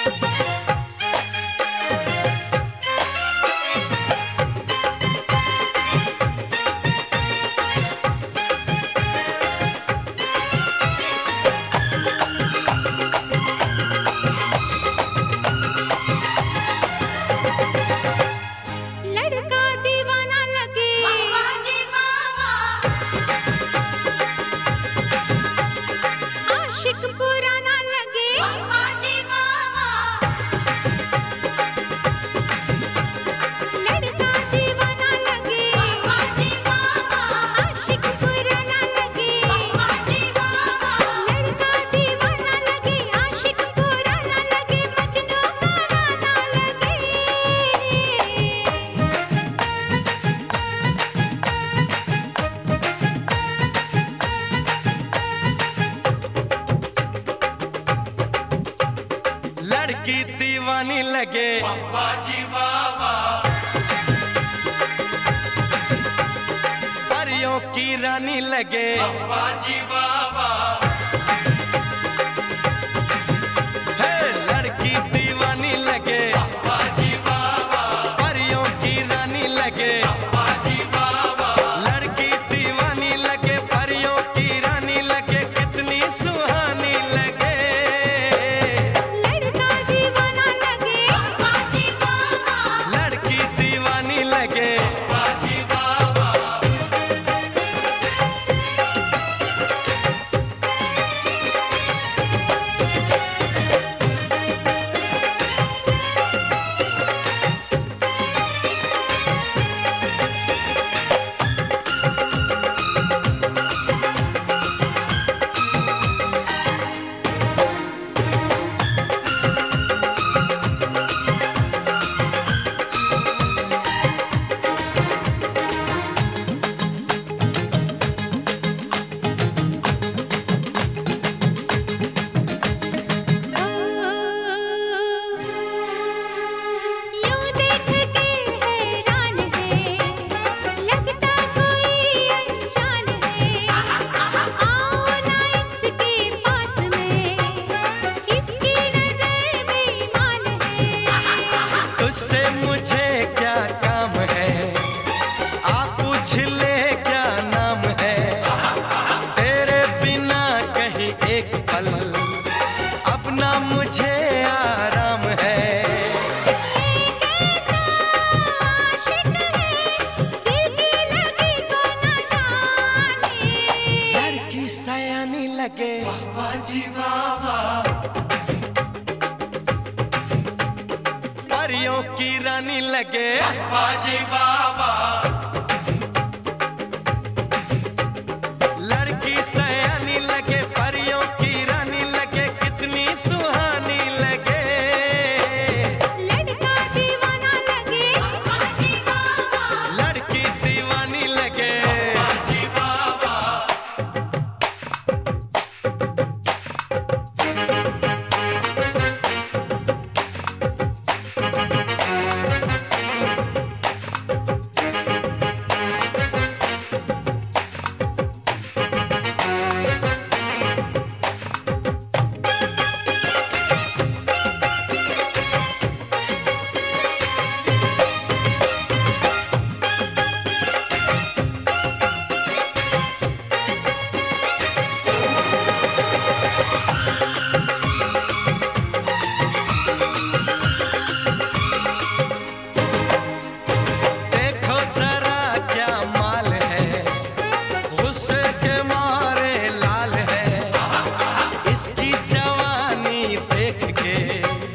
लड़की दीवानी लगे परियों की रानी लगे हे लड़की दीवानी लगे परियों की रानी लगे लड़की दीवानी लगे परियों की रानी लगे कितनी सुहानी लगे लड़की दीवानी लगे उससे मुझे क्या काम है आप पूछ ले क्या नाम है तेरे बिना कहीं एक पल अपना मुझे आराम है ये कैसा आशिक है दिल की लगी को न जाने लड़की सयानी लगे परियों की रानी लगे लड़की सयानी लगे परियों की रानी लगे कितनी सुहानी लगे लड़का दीवाना लगे लड़की दीवानी लगे देख के